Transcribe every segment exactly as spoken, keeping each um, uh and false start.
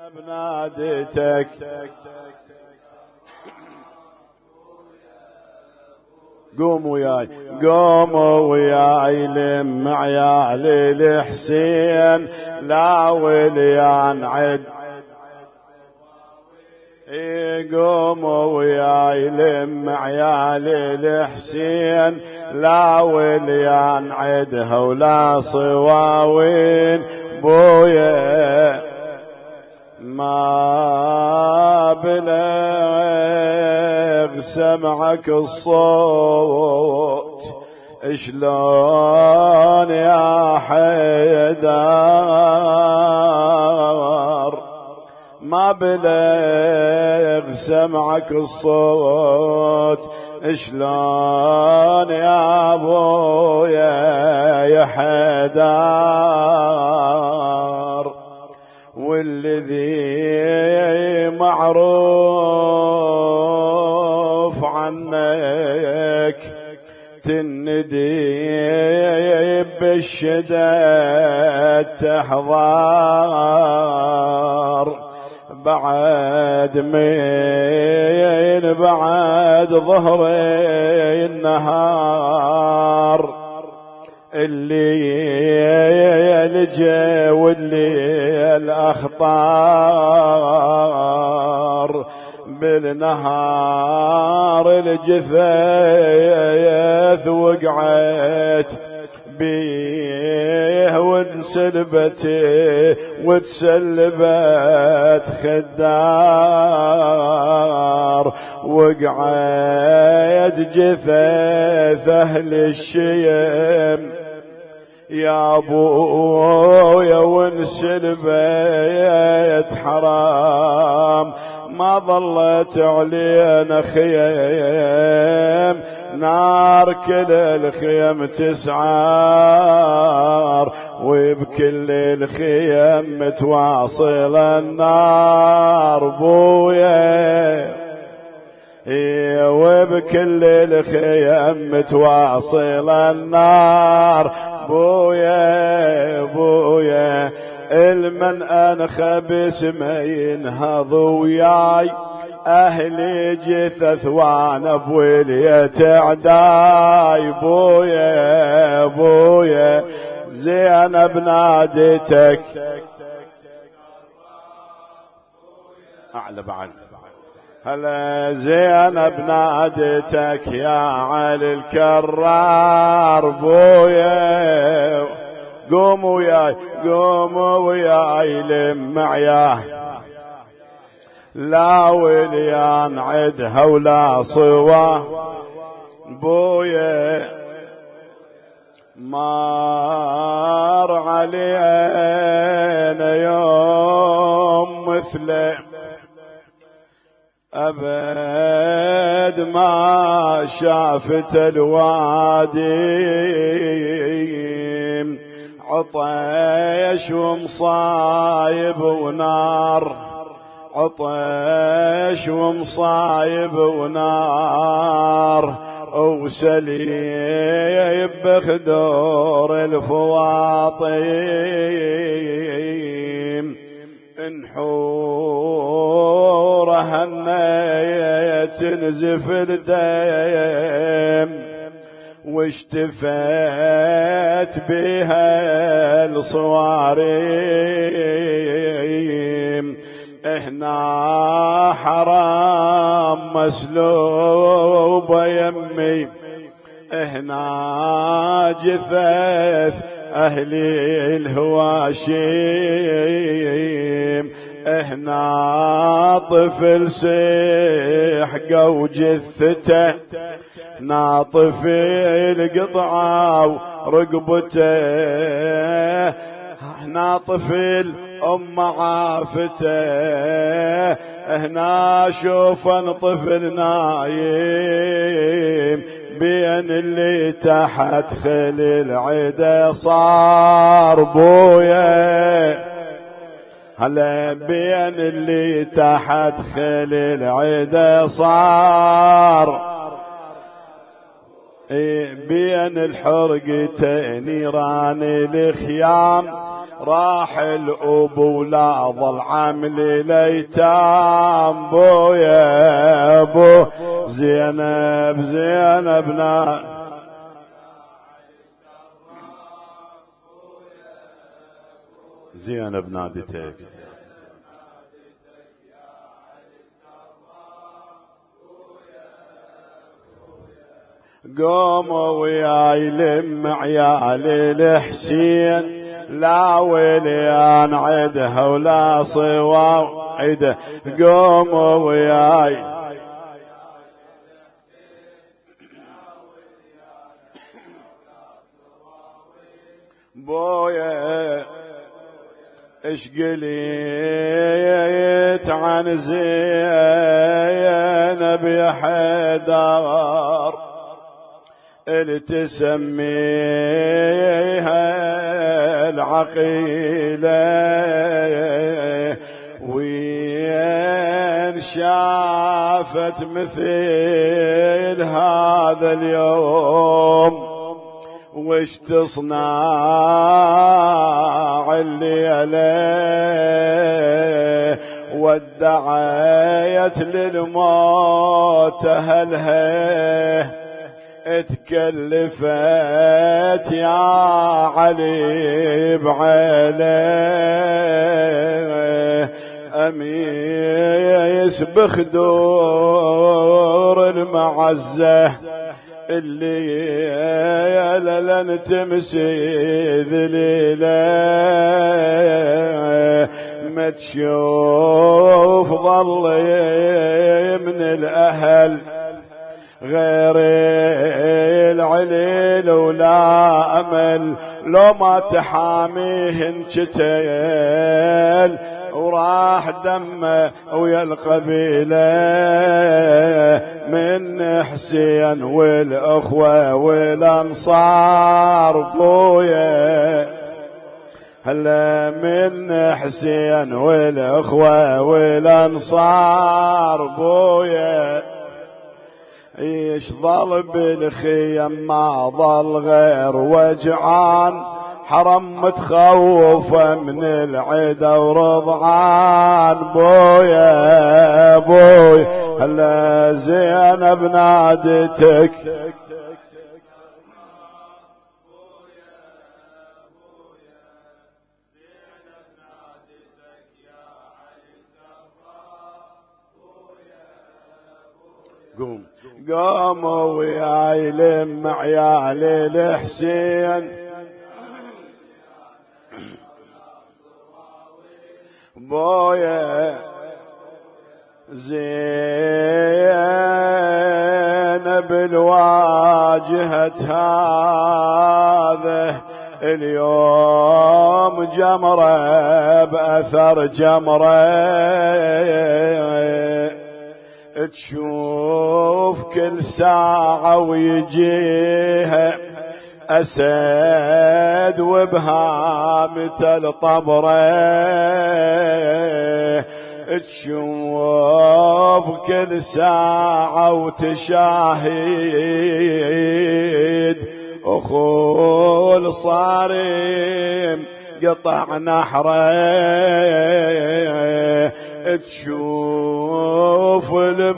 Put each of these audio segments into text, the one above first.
بناديتك قوم وياي قوم وياي لم عيالي الحسين لا وليان عد قوم وياي لم عيالي الحسين لا وليان عدها ولا صواوين بويا ما بلغ سمعك الصوت شلون يا حيدر ما بلغ سمعك الصوت شلون يا ابويا يا حيدر والذي معروف عنك تندي بالشدة تحضر بعد من بعد ظهر النهار اللي يلجى واللي الأخطار بالنهار الجثث وقعت بيه وانسلبت وتسلبت خدار وقعت جثث أهل الشيم يا ابويا وانسلبت حرام ما ظلت علينا خيم نار كل الخيم تسعار وبكل الخيم متواصل النار بويا وبكل الخيم متواصل النار بويا بويا المن انخب اسمه ينهض وياي اهلي جثث وانا بولية عداي بويا بويا زينب ناديتك اعلى بعد هلا زينب ناديتك يا علي الكرار بويا قوم وياي قوم وياي لم عياه لا وليان عدها ولا صواه بويا مار علينا يوم مثله أبد ما شافت الوادي عطيش ومصايب ونار عطيش ومصايب ونار وسليب بخدور الفواطيم انحوره هنية تنزف الدم واشتفت بها الصواريم هنا حرام مسلوب يمي هنا جثث أهلي الهواشيم هنا طفل سيحقه وجثته ناطف القطعة ورقبته هنا طفل أم عافته هنا شوفن طفل نايم بين اللي تحت خل العدا صار بويا هلا بين اللي تحت خل العدا صار بين الحرقتين نيران الخيام راح الأبو لا ظل عملي ليتام بويا بو زينب زينب نا زينب نادتك قوموا وياي لم عيالي الحسين لا وليان عدها ولا صواو عده قوموا وياي بويا اش قليت عن زينب يا حيدر اللي تسميها العقيلة وين شافت مثل هذا اليوم وش تصنع الليلة ودعيت للموت أهلها اتكلفت يا علي بعيله أميس بخدور المعزة اللي لن تمسي ذليله ما تشوف ظلي من الأهل غير العليل ولا أمل لو ما تحاميه انشتيل وراح دمه ويا القبيلة من حسين والأخوة والأنصار بويا هلا من حسين والأخوة والأنصار بويا ايش ظل بالخيم ما ظل غير وجعان حرم متخوفة من العدا ورضعان بويا بويا هلا زينب نادتك قوم قوموا وياي لم عيالي الحسين بويا زينب الواجهة هذا اليوم جمرة بأثر جمرة تشوف كل ساعة ويجيها أسد وبهامة الطبرة تشوف كل ساعة وتشاهد أخو الصارم قطع نحره تشوف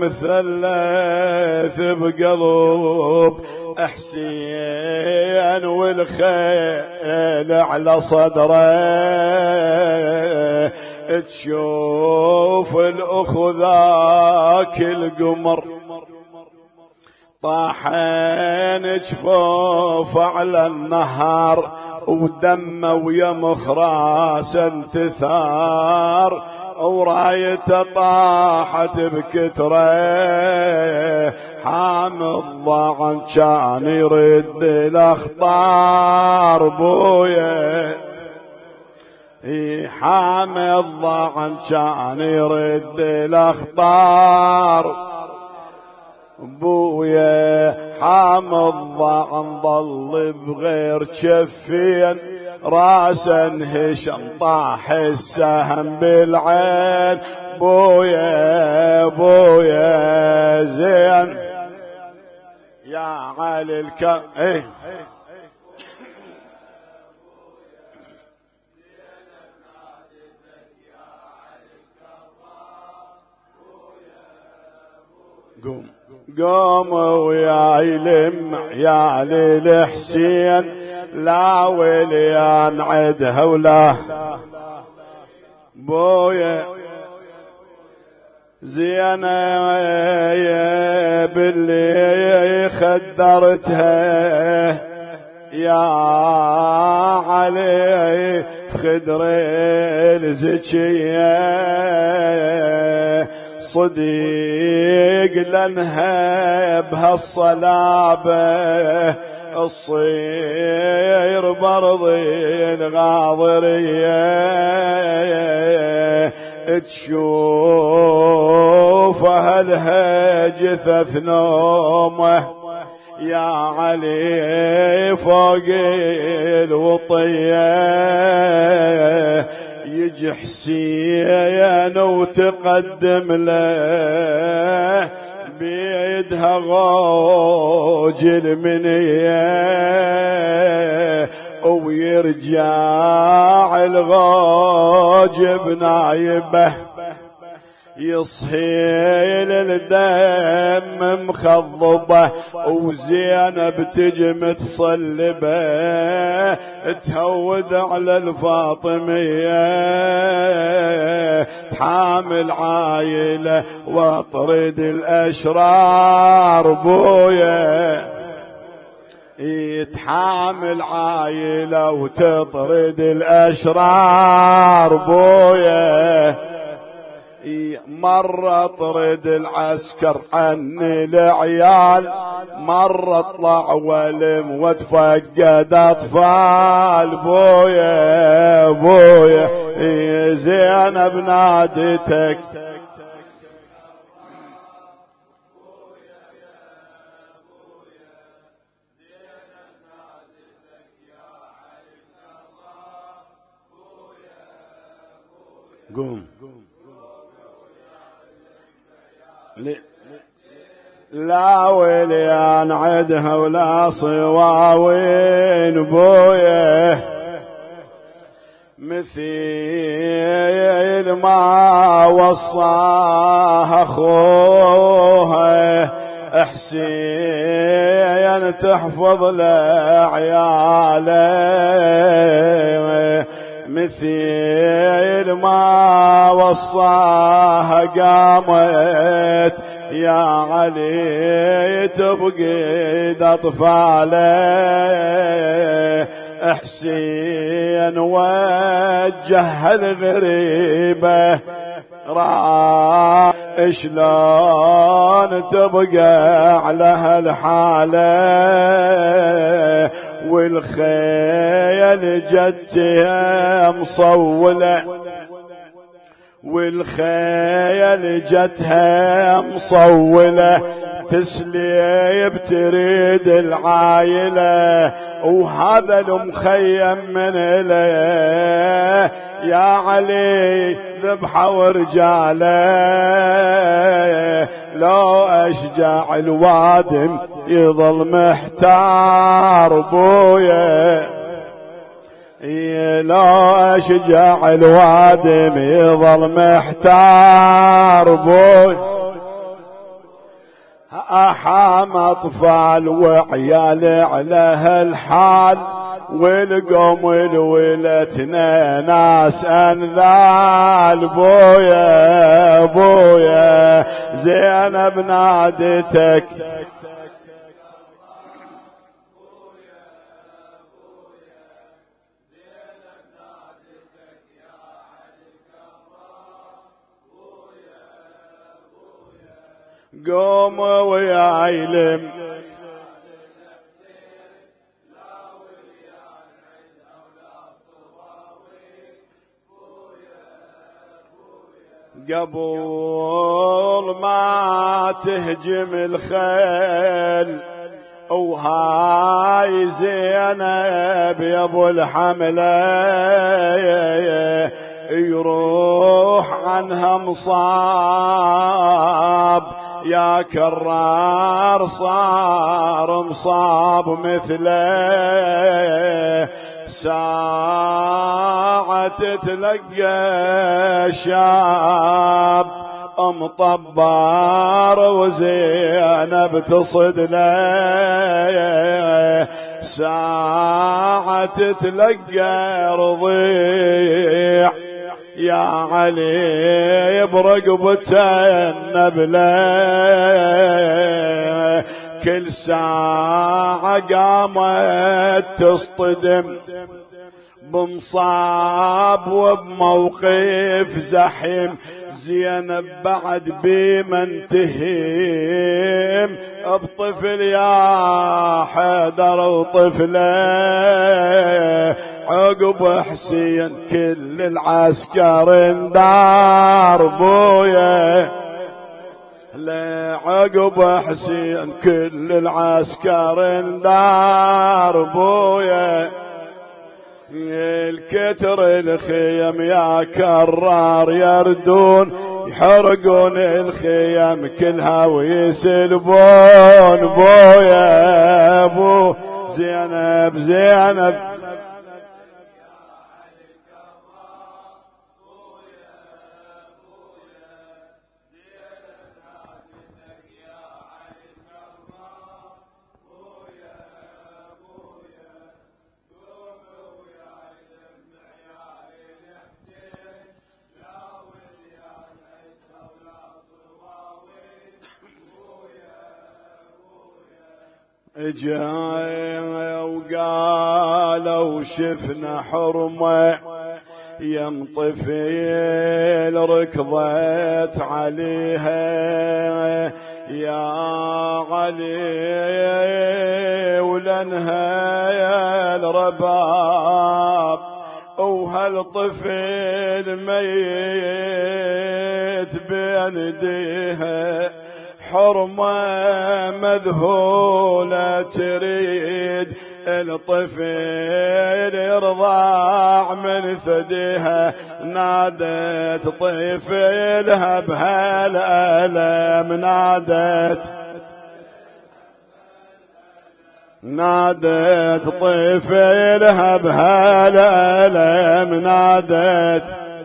المثلث بقلب حسين والخيل على صدره تشوف الأخو ذاك القمر طاحين جفوف على النهار ودمه ويا مخراس انتثار ورايته طاحت بكتره حامد ضاعن كان يرد الاخطار بويا حامد ضاعن كان يرد الاخطار بويا حامد ضاعن ظل بغير كفين راسا هشم طاح السهم بالعين بويا بويا زين يا علي الكرم ايه قوم قوم وياي لم عيالي الحسين لا وليان عدها ولا بويا زينب اللي خدرتها يا علي خدر الزكية صديق لنها بهالصلابة الصير برضي الغاضرية تشوف أهلها جثث نومه يا علي فوق الوطية يجي حسين وتقدم له بيدها غوج المنية ويرجع الغوج بنايبه يصحي للدم مخضبه وزينب تجي متصلبه تهود على الفاطمية تحامل عايلة واطرد الأشرار بويا يتحامل عايلة وتطرد الأشرار بويا مرة طرد العسكر عني العيال مرة اطلع ولم وتفقد اطفال بويا بويا زينب نادتك قوم لا وليان عدها ولا صواوين بويه مثيل ما وصاها اخوها حسين تحفظ لعياله مثيل ما وصاها قامت يا علي تفقد اطفاله حسين وجه الغريبه راح شلون تبقى على هالحاله والخيل جتها مصوله والخيل جتها مصوله تسليب تريد العايله وهذا المخيم من له يا علي ذبحه ورجاله لو اشجع الوادم يظل محتار بويا لو اشجع الوادم يظل محتار بويا أحام أطفال وعيال على هالحال والقوم والولتنا ناس أنذال بويا بويا زينب نادتك قوم ويعلم قبل ما تهجم الخيل وهاي زينب يا ابو الحمله يروح عنها مصاب يا كرار صار مصاب مثله ساعة تتلقى شاب ام طبار وزينب تصد له ساعة تتلقى رضيع يا علي برقبته النبلة كل ساعة قامت تصطدم بمصاب وبموقف زحيم زينب بعد بمن تهيم بطفل يا حيدر وطفله عقب حسين كل العسكر اندار بويا عقب حسين كل العسكر اندار بويا الكتر الخيم يا كرار يردون يحرقون الخيم كلها ويسلبون بويا ابو زينب زينب جاي وقالوا شفنا حرمة يمطفيل ركضت عليها يا علي ولنها يا الرباب وهالطفل ميت بين ايديها حرمة مذهولة تريد الطفل يرضع من ثديها نادت طفلها بهالألم نادت نادت طفلها بهالألم نادت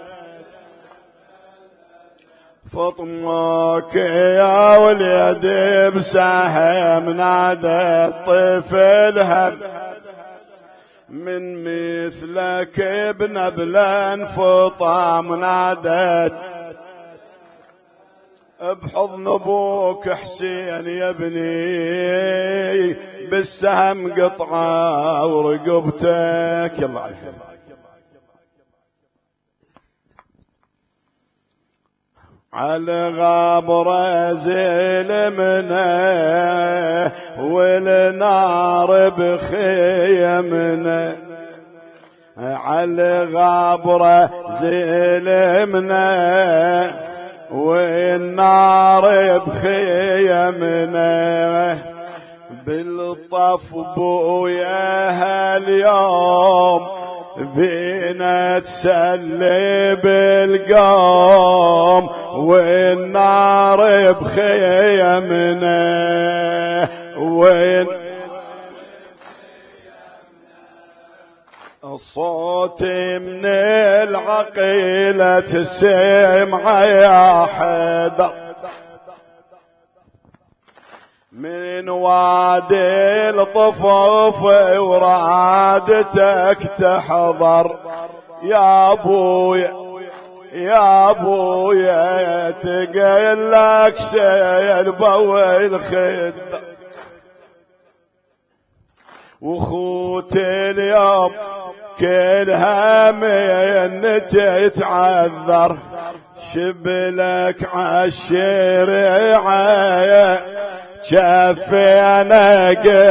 فاطمك يا وليد بسهم نادت طفلها من مثلك ابن بلان فطام نادت بحضن ابوك حسين يا ابني بالسهم قطعه ورقبتك يلا عليك على غابر زلمنا والنار بخيمنا على غابر زلمنا والنار بخيمنا بالطف بويا هاليوم بينا تسلي بالقوم والنار بخيمنا وين الصوت من العقيلة تسمع يا حيدر من وادي الطفوف ورادتك تحضر يا ابويا يا ابويا تقلك سيلبوي الخد وخوت اليوم كلها من تتعذر شبلك عالشريعة شفينا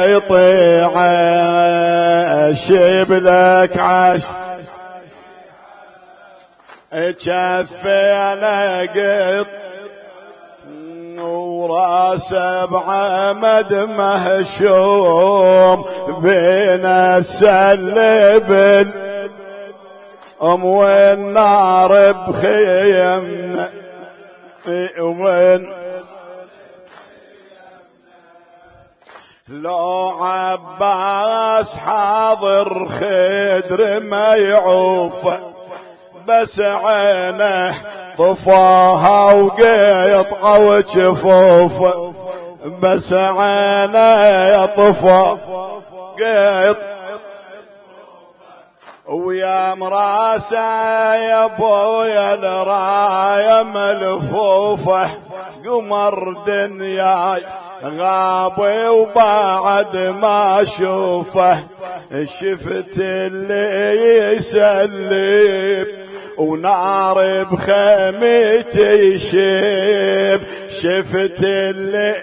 قطيعة شبلك عش شفينا قط وراس بعمد مهشوم بين السلب ام والنار بخيمنا وين لو عباس حاضر خدر ما يعوف بس عينه طفاها وقيطعه وجفوفه بس عينه يطفى قيط ويا مراسه يا ابويا الرايه ملفوفه قمر دنياي غابي وبعد ما اشوفه شفت اللي يسلب ونار بخيمتي يشب شفت اللي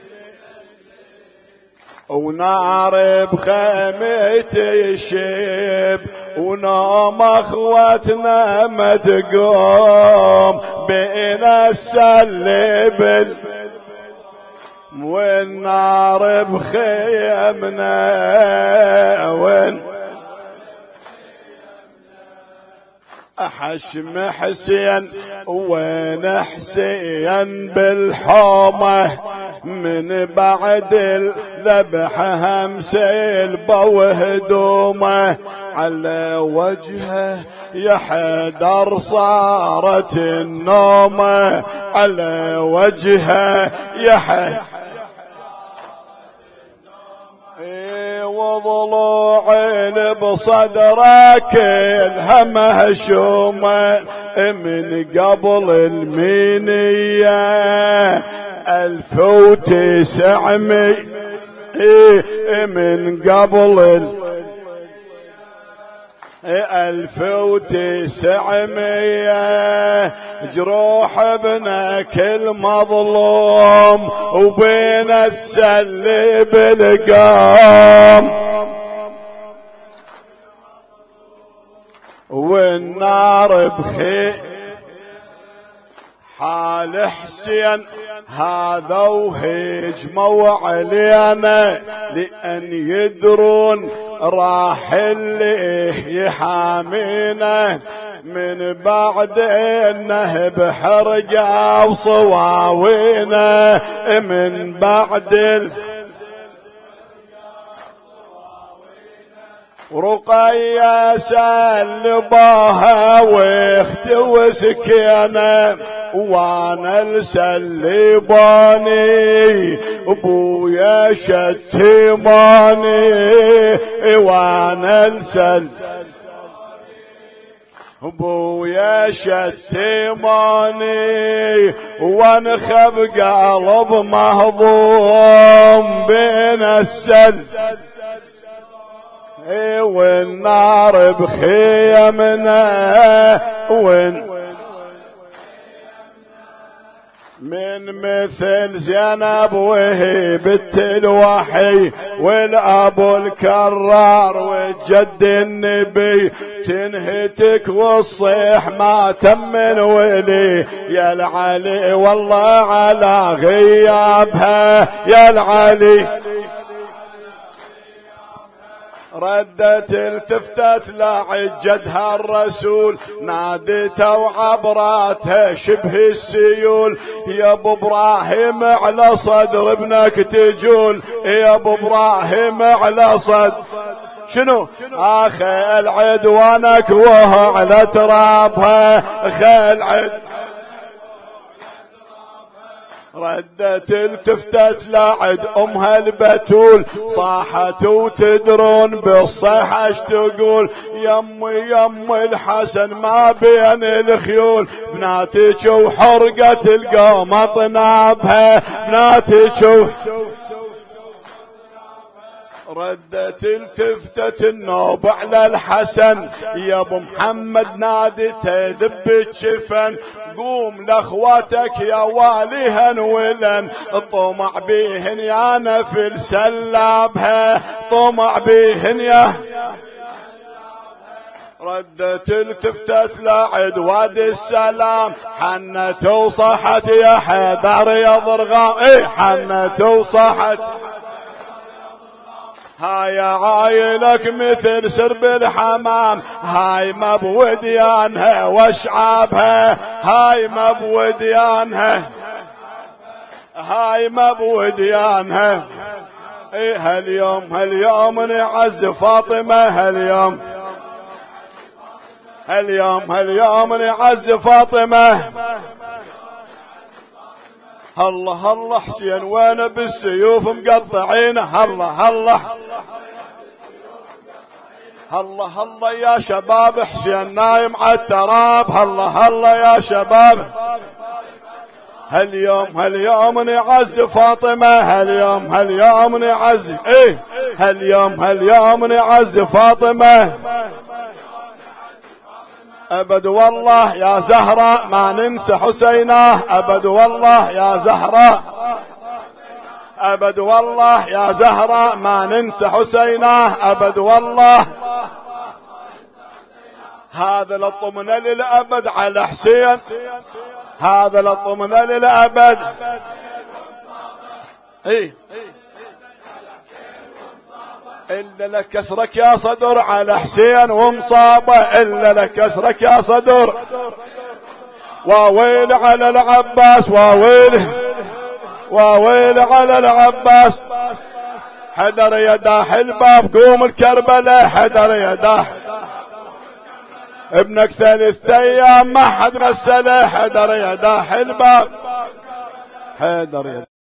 ونار بخيمتي يشب ونوم اخوتنا ما تقوم بين السلب والنار بخيمنا وين حشم حسين وين حسين بالحومة من بعد الذبح همسيل بوهدومه على وجهه يا حيدر صارت النومة على وجهه يا حيدر وضلوعين بصدرك الهمه شومه من قبل المينية ألف وتسعمية من قبل ال ألف وتسعمية جروح ابنك المظلوم وبين السلب القام والنار بخير حال حسين هذا وهجموا علينا لأن يدرون راح اللي يحامينا من بعد انه بحرقه وصواوينا من بعد ال... ورقية سلبوها واختي وسكينة وانا السلباني ابويا شتماني وانا السل ابويا شتماني وانخب قلب مهضوم بين السل والنار بخيمنا وين من مثل زينب وهي بنت الوحي والابو الكرار والجد النبي تنهتك والصيح ما تمن ولي يا العلي والله على غيابها يا العلي ردت التفتت لاعد جدها الرسول نادته وعبراتها شبه السيول يا ابو ابراهيم على صدر ابنك تجول يا ابو ابراهيم على صدر شنو اخي العدوانك وهو على ترابها اخي العد ردت التفتت لاعد امها البتول صاحت وتدرون بالصيحة اش تقول يمي يمي الحسن ما بين الخيول بناتك وحرقت القوم اطنابها بناتك ردت التفتت النوب على الحسن يا ابو محمد نادته ذب الشفن قوم لاخواتك يا واليهن ولن طمع بيهن يا نفل سلابها طمع بيهن يا ردت التفتت لاعد وادي السلام حنت وصحت يا حيدر يا ضرغام اي حنت وصحت هاي عايلك مثل سرب الحمام هاي مبوديانها واشعابها هاي مبوديانها هاي مبوديانها ايه هاليوم هاليوم نعز فاطمة هاليوم هاليوم هاليوم نعز فاطمة. الله الله حسين وين بالسيوف مقطعينه. الله الله الله الله يا شباب حسين نايم على التراب. الله الله يا شباب. هاليوم هاليوم نعز فاطمة. هاليوم هاليوم نعز ايه هاليوم هاليوم نعز فاطمة. أبد والله يا زهرة ما ننسى حسيناه. أبد والله يا زهرة أبد والله يا زهرة ما ننسى حسيناه. أبد والله هذا لطمنا للأبد على حسين. هذا لطمنا للأبد. ايه إلا لك كسرك يا صدر على حسين ومصابه. إلا لك كسرك يا صدر. وويل على العباس. وويل وويل على العباس. حدر يداح الباب قوم الكربلاء. حدر يداح ابنك ثلاث ايام ما حد غسله. حدر يداح الباب. حدر يداح